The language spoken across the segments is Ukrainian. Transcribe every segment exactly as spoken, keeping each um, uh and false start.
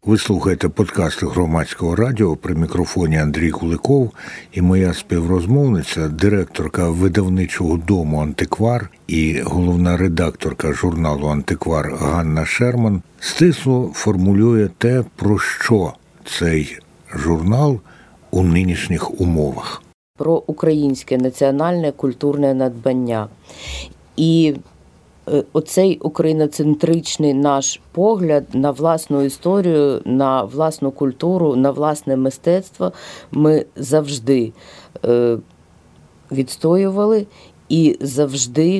Ви слухаєте подкасти Громадського радіо, при мікрофоні Андрій Куликов і моя співрозмовниця, директорка видавничого дому «Антиквар» і головна редакторка журналу «Антиквар» Ганна Шерман стисло формулює те, про що цей журнал у нинішніх умовах. Про українське національне культурне надбання. І оцей україноцентричний наш погляд на власну історію, на власну культуру, на власне мистецтво ми завжди відстоювали і завжди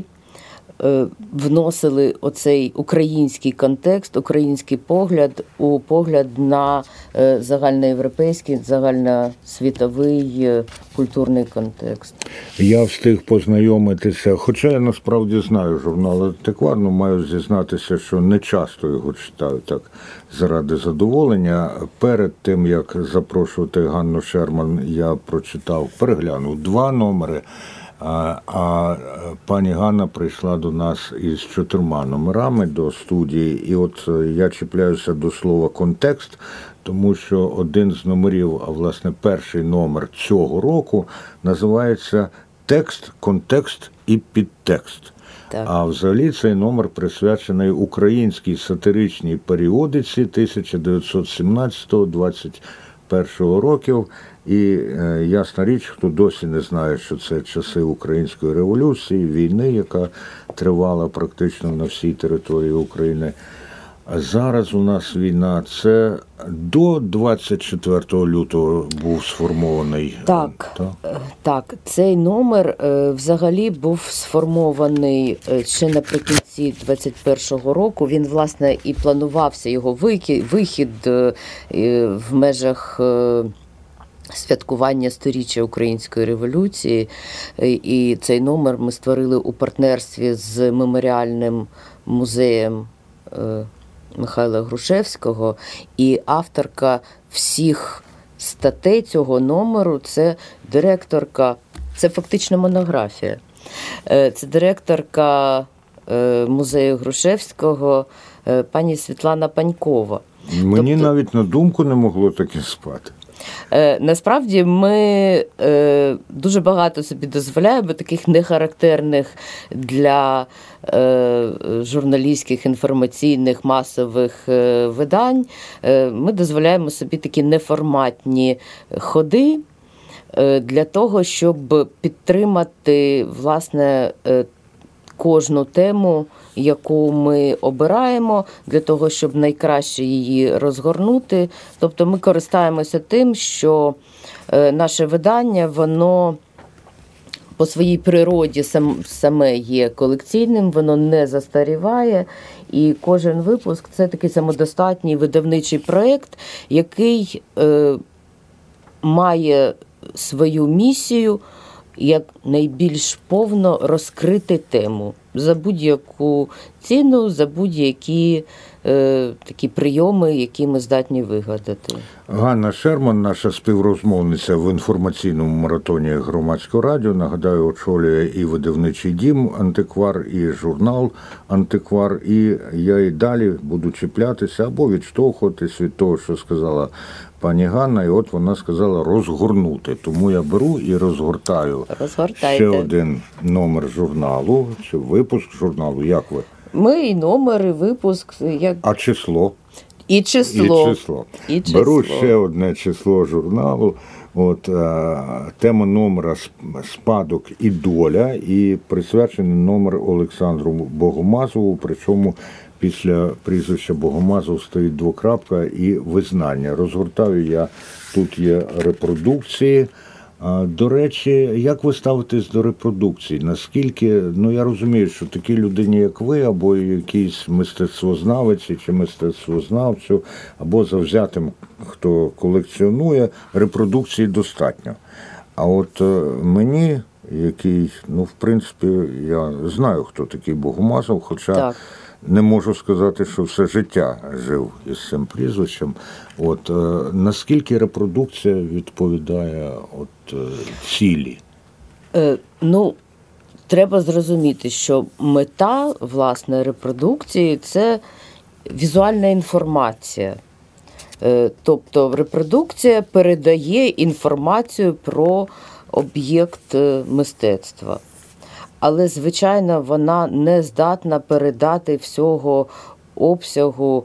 вносили оцей український контекст, український погляд у погляд на загальноєвропейський, загальносвітовий культурний контекст. Я встиг познайомитися, хоча я насправді знаю журнал «Антиквар», ну, маю зізнатися, що не часто його читаю так заради задоволення. Перед тим, як запрошувати Ганну Шерман, я прочитав, переглянув два номери, А, а пані Ганна прийшла до нас із чотирма номерами до студії, і от я чіпляюся до слова «контекст», тому що один з номерів, а власне перший номер цього року, називається «Текст, контекст і підтекст». Так. А взагалі цей номер присвячений українській сатиричній періодиці тисяча дев'ятсот сімнадцятого - двадцять першого років. І ясна річ, хто досі не знає, що це часи Української революції, війни, яка тривала практично на всій території України. А зараз у нас війна. Це до двадцять четвертого лютого був сформований. Так, так, так. Цей номер взагалі був сформований ще наприкінці двадцять першого року. Він, власне, і планувався, його вихід в межах святкування сторіччя Української революції. І цей номер ми створили у партнерстві з меморіальним музеєм Михайла Грушевського. І авторка всіх статей цього номеру – це директорка, це фактично монографія. Це директорка музею Грушевського пані Світлана Панькова. Мені тобто, навіть на думку не могло таке спати. Насправді ми дуже багато собі дозволяємо таких нехарактерних для журналістських, інформаційних, масових видань. Ми дозволяємо собі такі неформатні ходи для того, щоб підтримати, власне, кожну тему, яку ми обираємо, для того, щоб найкраще її розгорнути. Тобто ми користаємося тим, що наше видання, воно по своїй природі саме є колекційним, воно не застаріває, і кожен випуск – це такий самодостатній видавничий проєкт, який е, має свою місію як найбільш повно розкрити тему за будь-яку ціну, за будь-які е, такі прийоми, які ми здатні вигадати. Ганна Шерман, наша співрозмовниця в інформаційному маратоні Громадського радіо, нагадаю, очолює і видавничий дім «Антиквар», і журнал «Антиквар», і я і далі буду чіплятися або відштовхуватись від того, що сказала пані Ганна, і от вона сказала розгорнути. Тому я беру і розгортаю Розгортайте. ще один номер журналу, чи випуск журналу, як ви? Ми і номер, і випуск. Як... А число? І число. І число. І число. Беру ще одне число журналу. От, тема номера «Спадок і доля», і присвячений номер Олександру Богомазову, причому після прізвища Богомазов стоїть двокрапка і визнання. Розгортаю я, тут є репродукції. До речі, як ви ставитесь до репродукцій? Наскільки, ну я розумію, що такій людині, як ви, або якийсь мистецтвознавець чи мистецтвознавцю, або завзятим, хто колекціонує, репродукції достатньо. А от мені, який, ну в принципі, я знаю, хто такий Богомазов, хоча так. Не можу сказати, що все життя жив із цим прізвищем. От, е, наскільки репродукція відповідає от, е, цілі? Е, ну, треба зрозуміти, що мета, власне, репродукції – це візуальна інформація. Тобто репродукція передає інформацію про об'єкт мистецтва. Але, звичайно, вона не здатна передати всього обсягу,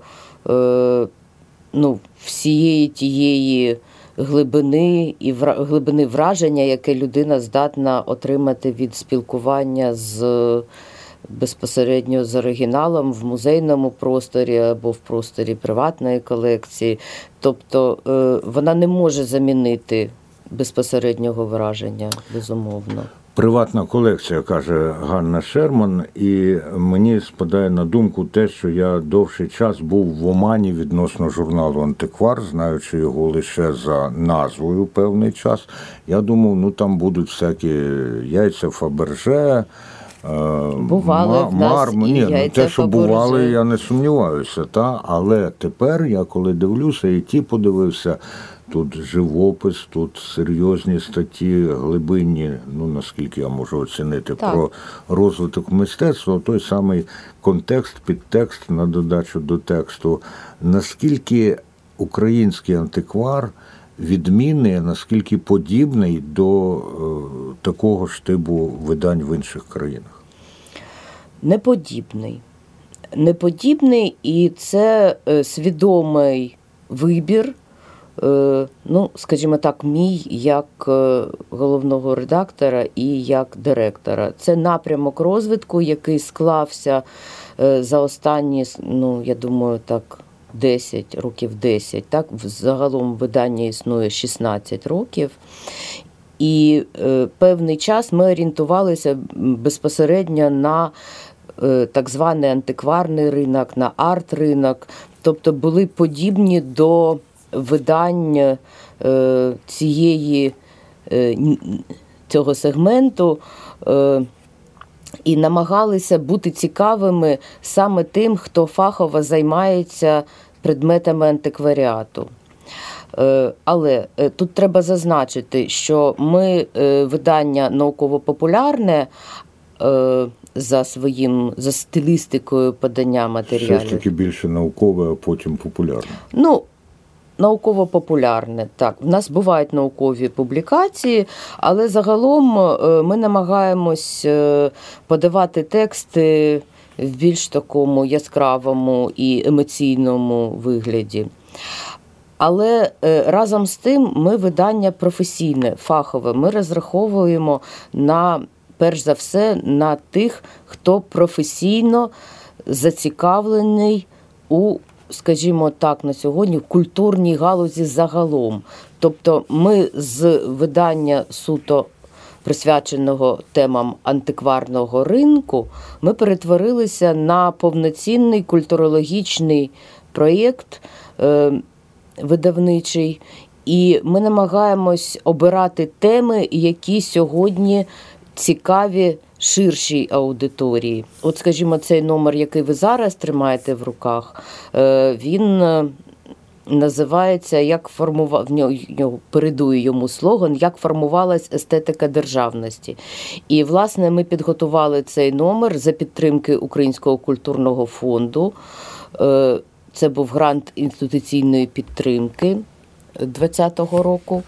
ну, всієї тієї глибини і глибини враження, яке людина здатна отримати від спілкування з безпосередньо з оригіналом в музейному просторі або в просторі приватної колекції. Тобто вона не може замінити безпосереднього враження, безумовно. Приватна колекція, каже Ганна Шерман, і мені спадає на думку те, що я довший час був в омані відносно журналу «Антиквар», знаючи його лише за назвою певний час. Я думав, ну там будуть всякі яйця Фаберже, бували ма, в нас марм... і Ні, яйця ну, те, що Фаберже. Бували, я не сумніваюся. Та? Але тепер я, коли дивлюся, і ті подивився, тут живопис, тут серйозні статті, глибинні, ну, наскільки я можу оцінити, так, про розвиток мистецтва, той самий контекст, підтекст на додачу до тексту. Наскільки український антиквар відмінний, наскільки подібний до е, такого ж типу видань в інших країнах? Неподібний. Неподібний, і це е, свідомий вибір, е, ну, скажімо так, мій як е, головного редактора і як директора. Це напрямок розвитку, який склався е, за останні, ну, я думаю, так, десять, років десять. Так? Загалом видання існує шістнадцять років. І е, певний час ми орієнтувалися безпосередньо на е, так званий антикварний ринок, на арт-ринок. Тобто були подібні до видань е, цієї, е, цього сегменту, е, і намагалися бути цікавими саме тим, хто фахово займається предметами антикваріату. Але тут треба зазначити, що ми видання науково-популярне за своїм, за стилістикою подання матеріалів. Все ж таки більше наукове, а потім популярне. Ну, науково-популярне, так. В нас бувають наукові публікації, але загалом ми намагаємось подавати тексти в більш такому яскравому і емоційному вигляді. Але разом з тим ми видання професійне, фахове. Ми розраховуємо на, перш за все, на тих, хто професійно зацікавлений у, скажімо так, на сьогодні в культурній галузі загалом. Тобто ми з видання суто присвяченого темам антикварного ринку, ми перетворилися на повноцінний культурологічний проєкт е, видавничий, і ми намагаємось обирати теми, які сьогодні цікаві ширшій аудиторії. От, скажімо, цей номер, який ви зараз тримаєте в руках, він називається «Як формува... в нього, в нього передує йому слоган «Як формувалась естетика державності». І, власне, ми підготували цей номер за підтримки Українського культурного фонду. Це був грант інституційної підтримки двадцятого року.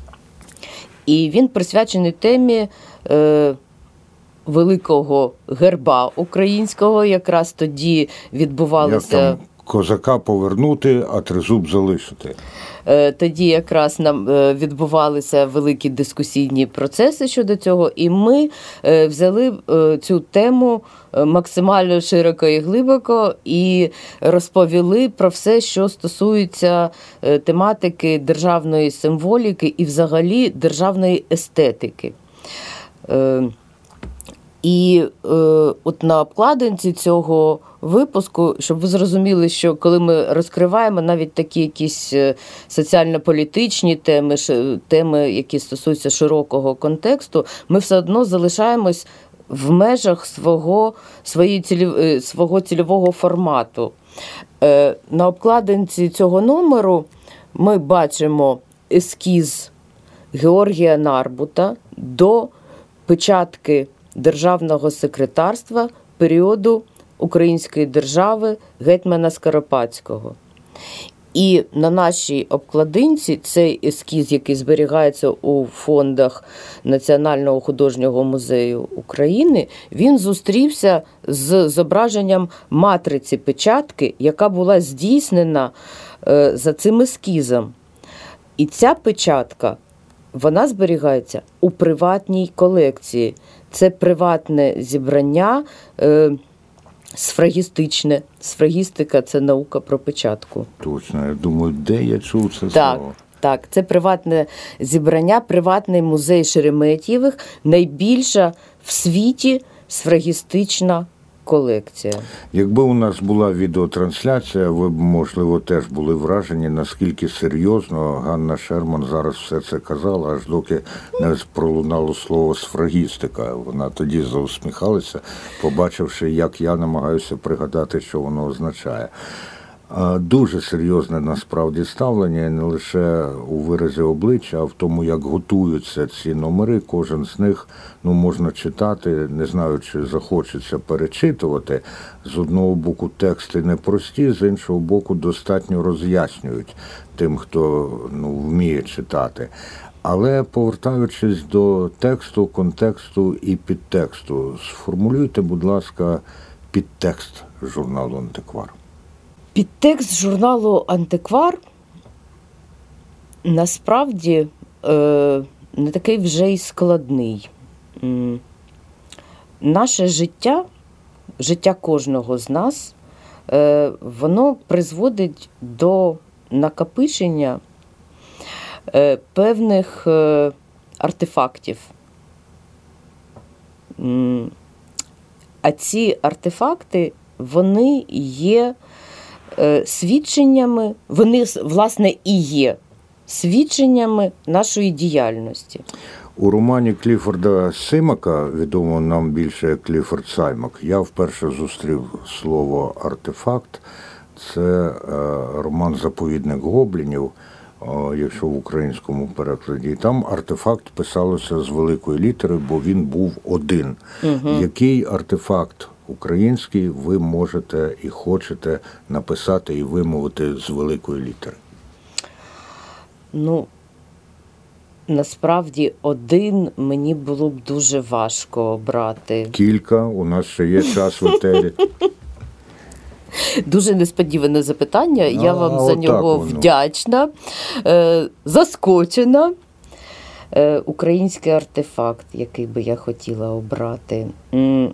І він присвячений темі е, великого герба українського. Якраз тоді відбувалося... Як там козака повернути, а тризуб залишити. Е, тоді якраз нам е, відбувалися великі дискусійні процеси щодо цього. І ми е, взяли е, цю тему максимально широко і глибоко і розповіли про все, що стосується е, тематики державної символіки і взагалі державної естетики. Е, І е, от на обкладинці цього випуску, щоб ви зрозуміли, що коли ми розкриваємо навіть такі якісь соціально-політичні теми, теми, які стосуються широкого контексту, ми все одно залишаємось в межах свого, своєї цілів, свого цільового формату. Е, на обкладинці цього номеру ми бачимо ескіз Георгія Нарбута до печатки Державного секретарства періоду Української держави гетьмана Скоропадського. І на нашій обкладинці цей ескіз, який зберігається у фондах Національного художнього музею України, він зустрівся з зображенням матриці печатки, яка була здійснена за цим ескізом. І ця печатка, вона зберігається у приватній колекції. Це приватне зібрання, е, сфрагістичне. Сфрагістика – це наука про печатку. Точно, я думаю, де я чув це Так, слово? так, це приватне зібрання, приватний музей Шереметьєвих, найбільша в світі сфрагістична колекція. Якби у нас була відеотрансляція, ви б, можливо, теж були вражені, наскільки серйозно Ганна Шерман зараз все це казала, аж доки не пролунало слово «сфрагістика». Вона тоді заусміхалася, побачивши, як я намагаюся пригадати, що воно означає. Дуже серйозне насправді ставлення, не лише у виразі обличчя, а в тому, як готуються ці номери. Кожен з них, ну, можна читати, не знаю, чи захочеться перечитувати. З одного боку тексти непрості, з іншого боку достатньо роз'яснюють тим, хто, ну, вміє читати. Але повертаючись до тексту, контексту і підтексту, сформулюйте, будь ласка, підтекст журналу «Антиквар». Підтекст журналу «Антиквар» насправді е, не такий вже й складний. М, Наше життя, життя кожного з нас, е, воно призводить до накопичення е, певних е, артефактів. М, А ці артефакти, вони є свідченнями, вони, власне, і є свідченнями нашої діяльності. У романі Кліфорда Симака, відомо нам більше як Кліфорд Саймак, я вперше зустрів слово «артефакт». Це роман «Заповідник гоблінів», якщо в українському перекладі. І там артефакт писалося з великої літери, бо він був один. Угу. Який артефакт український ви можете і хочете написати і вимовити з великої літери? Ну, насправді, один мені було б дуже важко обрати. Кілька, у нас ще є час в етері. Дуже несподіване запитання, а, я вам за нього воно. вдячна, е, заскочена. Е, український артефакт, який би я хотіла обрати. М,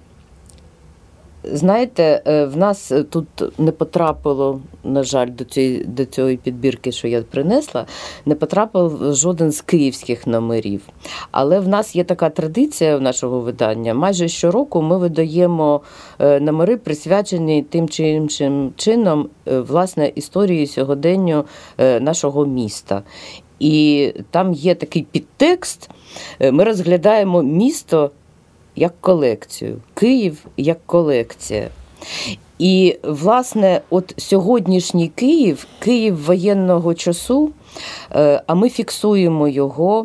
Знаєте, в нас тут не потрапило, на жаль, до цієї, до цієї підбірки, що я принесла, не потрапив жоден з київських номерів. Але в нас є така традиція в нашого видання. Майже щороку ми видаємо номери, присвячені тим чи іншим чином, власне, історії сьогоденню нашого міста. І там є такий підтекст, ми розглядаємо місто як колекцію, Київ як колекція. І, власне, от сьогоднішній Київ, Київ воєнного часу, а ми фіксуємо його,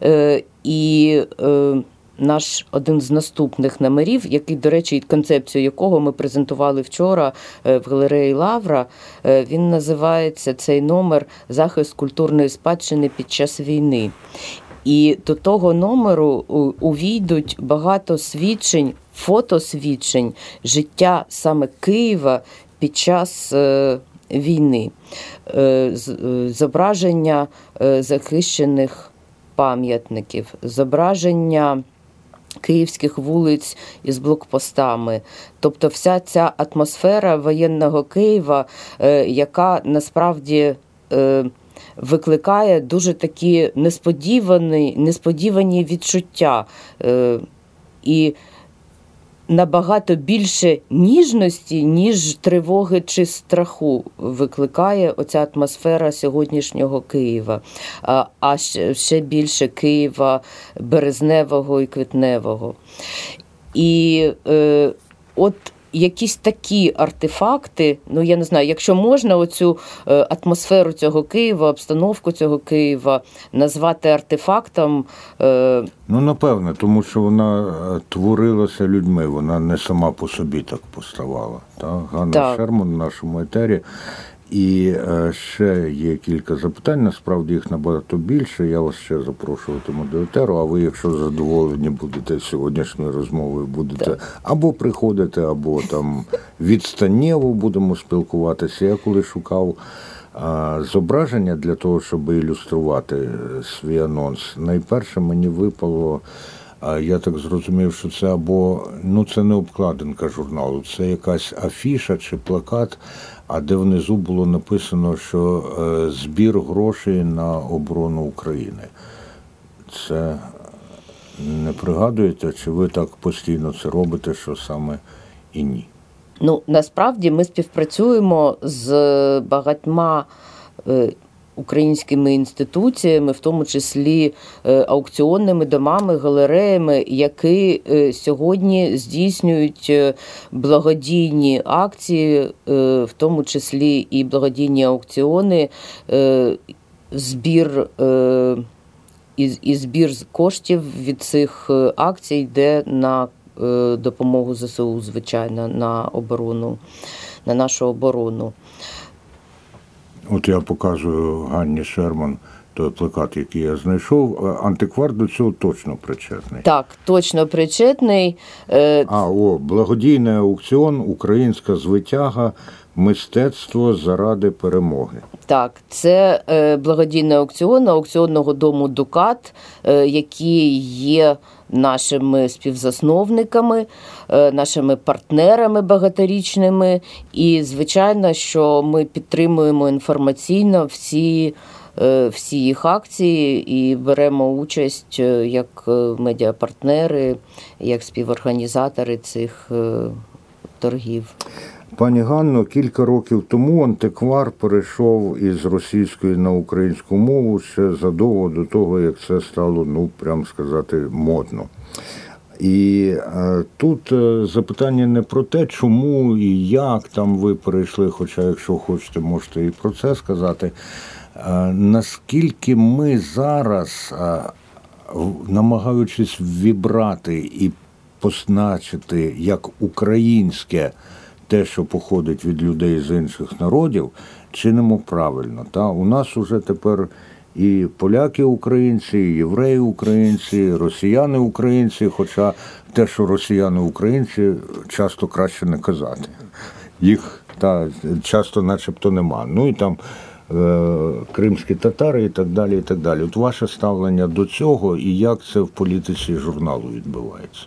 і наш один з наступних номерів, який, до речі, концепцію якого ми презентували вчора в галереї Лавра, він називається, цей номер, «Захист культурної спадщини під час війни». І до того номеру увійдуть багато свідчень, фотосвідчень життя саме Києва під час е, війни. Е, зображення е, захищених пам'ятників, зображення київських вулиць із блокпостами. Тобто вся ця атмосфера воєнного Києва, е, яка насправді е, викликає дуже такі несподівані, несподівані відчуття. Е, і набагато більше ніжності, ніж тривоги чи страху викликає оця атмосфера сьогоднішнього Києва. А, а ще, ще більше Києва березневого і квітневого. І е, от якісь такі артефакти, ну я не знаю, якщо можна оцю е, атмосферу цього Києва, обстановку цього Києва назвати артефактом. Е... Ну, напевне, тому що вона творилася людьми, вона не сама по собі так поставала. Так? Ганна так. Шерман в нашому етері. І е, ще є кілька запитань, насправді їх набагато більше. Я вас ще запрошуватиму до етеру, а ви, якщо задоволені будете сьогоднішньою розмовою, будете Так. або приходити, або там відстаннєво будемо спілкуватися. Я коли шукав а, зображення для того, щоб ілюструвати свій анонс, найперше мені випало, а, я так зрозумів, що це або, ну це не обкладинка журналу, це якась афіша чи плакат, а де внизу було написано, що е, збір грошей на оборону України. Це не пригадуєте, чи ви так постійно це робите, що саме і ні? Ну, насправді ми співпрацюємо з багатьма е, українськими інституціями, в тому числі е, аукціонними домами, галереями, які е, сьогодні здійснюють е, благодійні акції, е, в тому числі і благодійні аукціони, е, збір е, і, і збір коштів від цих е, акцій йде на е, допомогу ЗСУ, звичайно, на оборону, на нашу оборону. От я показую Ганні Шерман той плакат, який я знайшов. Антиквар до цього точно причетний. Так, точно причетний. Е, А, о, благодійний аукціон, українська звитяга, мистецтво заради перемоги. Так, це е, благодійний аукціон аукціонного дому «Дукат», е, які є нашими співзасновниками, е, нашими партнерами багаторічними. І, звичайно, що ми підтримуємо інформаційно всі, е, всі їх акції і беремо участь е, як е, медіапартнери, як співорганізатори цих е, торгів. Пані Ганно, кілька років тому антиквар перейшов із російської на українську мову ще задовго до того, як це стало, ну, прям сказати, модно. І е, тут е, запитання не про те, чому і як там ви перейшли, хоча, якщо хочете, можете і про це сказати. Е, наскільки ми зараз, е, намагаючись вібрати і позначити як українське те, що походить від людей з інших народів, чинимо правильно. Та? У нас уже тепер і поляки-українці, і євреї-українці, і росіяни-українці, хоча те, що росіяни-українці, часто краще не казати. Їх та, часто начебто нема. Ну і там е, кримські татари і так далі, і так далі. От ваше ставлення до цього і як це в політиці журналу відбувається?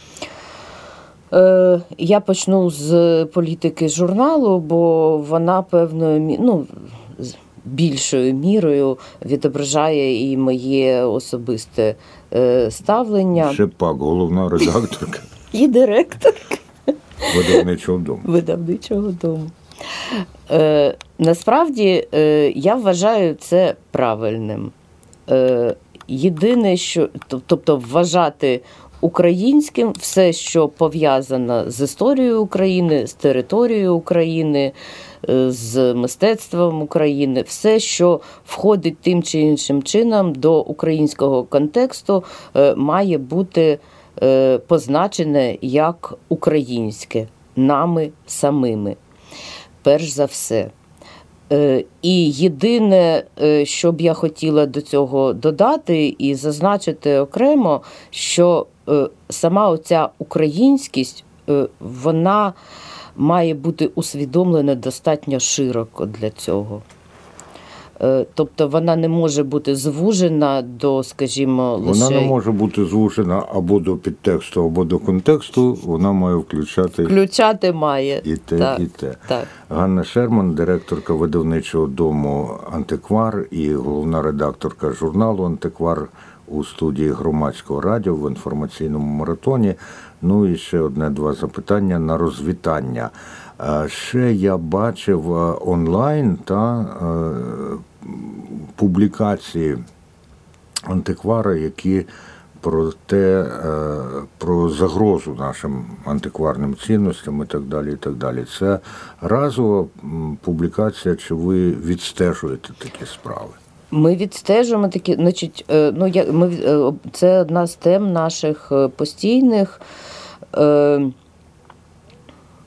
Я почну з політики журналу, бо вона певною, ну, більшою мірою відображає і моє особисте ставлення. Шепак, головна редакторка. І директорка. Видавничого дому. Видавничого дому. Е, насправді, е, я вважаю це правильним. Е, єдине, що, тобто вважати українським все, що пов'язано з історією України, з територією України, з мистецтвом України, все, що входить тим чи іншим чином до українського контексту, має бути позначене як українське, нами самими, перш за все. І єдине, що б я хотіла до цього додати і зазначити окремо, що сама оця українськість, вона має бути усвідомлена достатньо широко для цього. Тобто вона не може бути звужена до, скажімо, лише... Вона не може бути звужена або до підтексту, або до контексту, вона має включати... Включати має. І те, так, і те. Так. Ганна Шерман, директорка видавничого дому «Антиквар» і головна редакторка журналу «Антиквар» у студії Громадського радіо в інформаційному маратоні. Ну і ще одне-два запитання на розвітання. Ще я бачив онлайн та публікації антиквара, які про те, про загрозу нашим антикварним цінностям і так далі, і так далі. Це разова публікація, чи ви відстежуєте такі справи? Ми відстежуємо такі, значить, ну, я, ми, це одна з тем наших постійних.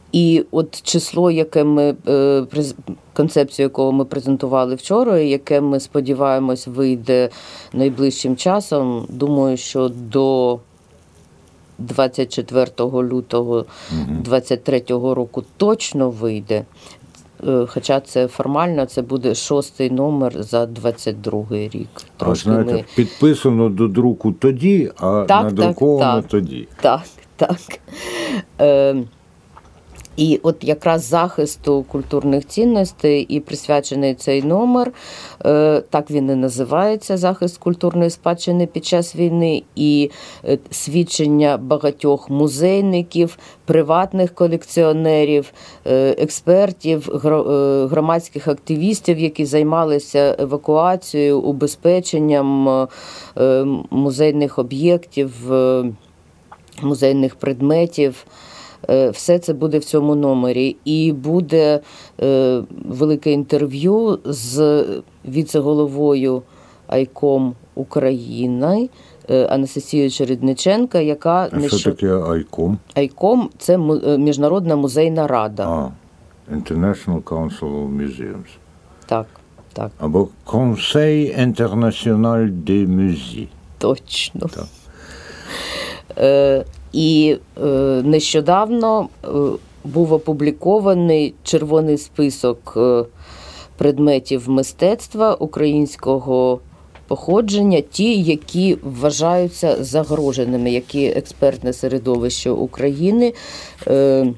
І от число, яке ми е, през- концепцію, якого ми презентували вчора, і яке ми сподіваємось вийде найближчим часом, думаю, що до двадцять четвертого лютого двадцять третього року точно вийде. Е, Хоча це формально, це буде шостий номер за двадцять другий рік. А Трошки знаєте, ми... підписано до друку тоді, а Так, надруковано так, так. тоді. Так, так. Е, і от якраз захисту культурних цінностей і присвячений цей номер, е, так він і називається, захист культурної спадщини під час війни, і е, свідчення багатьох музейників, приватних колекціонерів, е, експертів, гро- е, громадських активістів, які займалися евакуацією, убезпеченням е, музейних об'єктів, е, музейних предметів. Е, Все це буде в цьому номері. І буде е, велике інтерв'ю з віце-головою Айком України е, Анастасією Чередниченко, яка А що таке Айком? Айком – це му- е, Міжнародна музейна рада. А, International Council of Museums. Так, так, Або Conseil International des Musées. точно. Так. Е, і е, нещодавно е, був опублікований червоний список е, предметів мистецтва українського походження, ті, які вважаються загроженими, які експертне середовище України е,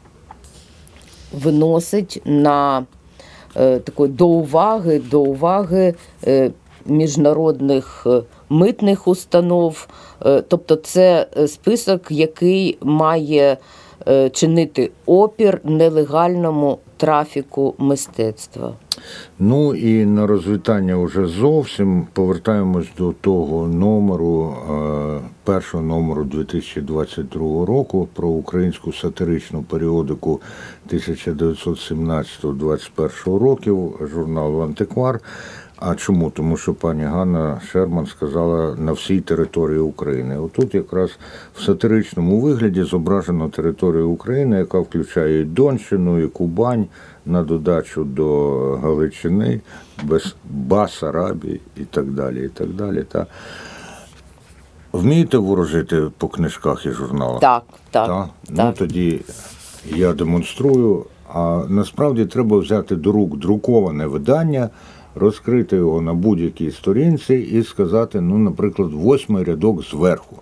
виносить на е, такої до уваги, до уваги е, міжнародних е, митних установ. Е, Тобто це е, список, який має е, чинити опір нелегальному трафіку мистецтва. Ну і на розвітання вже зовсім повертаємось до того номеру, е, першого номеру дві тисячі двадцять другого року про українську сатиричну періодику тисяча дев'ятсот сімнадцятого - двадцять першого років, журналу «Антиквар». А чому? Тому що пані Ганна Шерман сказала на всій території України. Отут якраз в сатиричному вигляді зображено територію України, яка включає і Донщину, і Кубань, на додачу до Галичини, без Басарабії і так далі. І так далі. Та. Вмієте ворожити по книжках і журналах? Так, так, Так? так. Ну тоді я демонструю. А насправді треба взяти до рук друковане видання, розкрити його на будь-якій сторінці і сказати, ну, наприклад, восьмий рядок зверху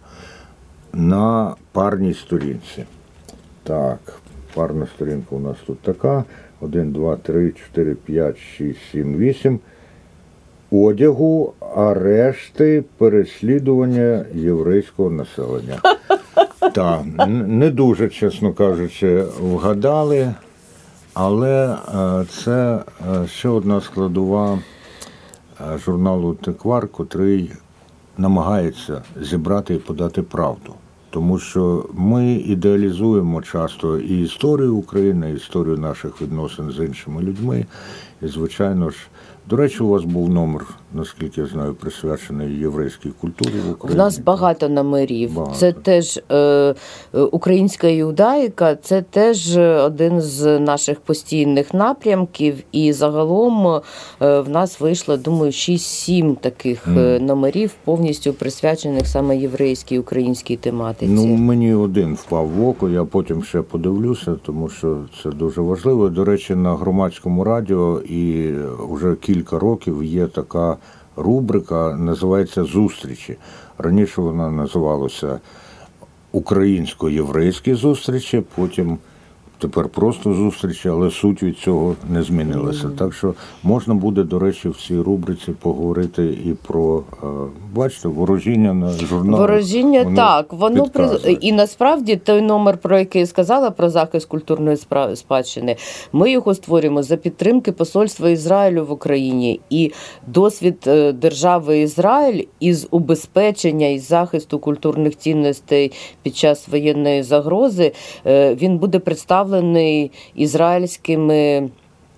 на парній сторінці. Так, парна сторінка у нас тут така. один, два, три, чотири, п'ять, шість, сім, вісім. Одягу, арешти, переслідування єврейського населення. Так, не дуже, чесно кажучи, вгадали. Але е, це е, ще одна складова е, журналу «Антиквар», котрий намагається зібрати і подати правду. Тому що ми ідеалізуємо часто і історію України, і історію наших відносин з іншими людьми. І, звичайно ж, до речі, у вас був номер, наскільки я знаю, присвячений єврейській культурі в В Україні. нас багато номерів. Багато. Це теж е, е, українська юдаїка, це теж один з наших постійних напрямків. І загалом е, в нас вийшло, думаю, шість-сім таких е, номерів, повністю присвячених саме єврейській українській тематиці. Ну, мені один впав в око, я потім ще подивлюся, тому що це дуже важливо. До речі, на громадському радіо і вже кілька років є така рубрика, називається «Зустрічі». Раніше вона називалася «Українсько-єврейські зустрічі», потім тепер просто зустрічі, але суть від цього не змінилася. Mm. Так що можна буде, до речі, в цій рубриці поговорити і про, бачите, ворожіння на журнал. Ворожіння, воно так. Воно при... підказує. І насправді той номер, про який я сказала, про захист культурної спра- спадщини, ми його створюємо за підтримки Посольства Ізраїлю в Україні. І досвід е, держави Ізраїль із убезпечення і захисту культурних цінностей під час воєнної загрози, е, він буде представлений ізраїльськими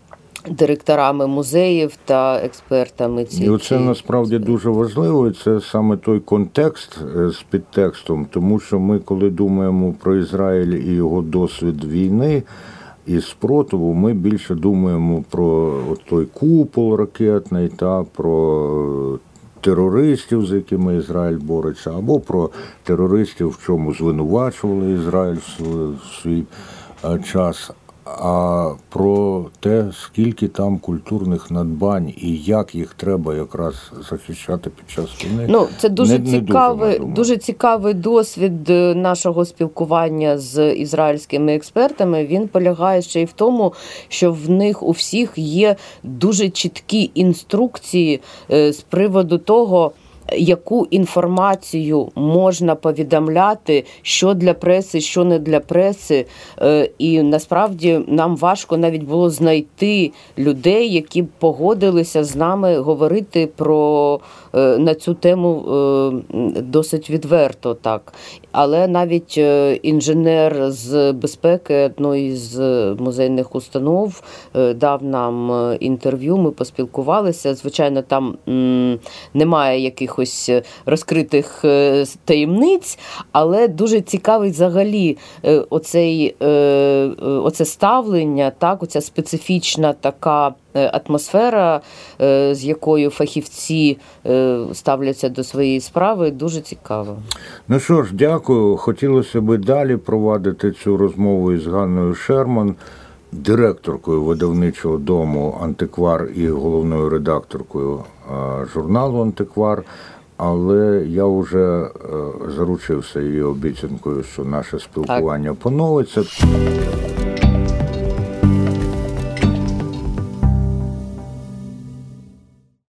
директорами музеїв та експертами. Ці, І оце ці- насправді дуже важливо, і це саме той контекст е, з підтекстом, тому що ми, коли думаємо про Ізраїль і його досвід війни і спротиву, ми більше думаємо про от той купол ракетний, та про терористів, з якими Ізраїль бореться, або про терористів, в чому звинувачували Ізраїль в свій- в свій е, час. А про те, скільки там культурних надбань і як їх треба якраз захищати під час війни. Ну, це дуже не- не цікавий, ми дуже, думаємо. цікавий досвід е, нашого спілкування з ізраїльськими експертами. Він полягає ще й в тому, що в них у всіх є дуже чіткі інструкції е, з приводу того, яку інформацію можна повідомляти, що для преси, що не для преси. Е, І насправді нам важко навіть було знайти людей, які б погодилися з нами говорити про е, на цю тему е, досить відверто, так. Але навіть е, інженер з безпеки одної з музейних установ е, дав нам е, інтерв'ю, ми поспілкувалися. Звичайно, там м, немає якихось розкритих е, таємниць, але дуже цікавий взагалі е, оцей, е, е, оце ставлення, так, оця специфічна така е, атмосфера, е, з якою фахівці е, ставляться до своєї справи, дуже цікаво. Ну що ж, дякую. Хотілося би далі провадити цю розмову із Ганною Шерман, директоркою видавничого дому «Антиквар» і головною редакторкою а, журналу «Антиквар». Але я вже е, заручився її обіцянкою, що наше спілкування поновиться.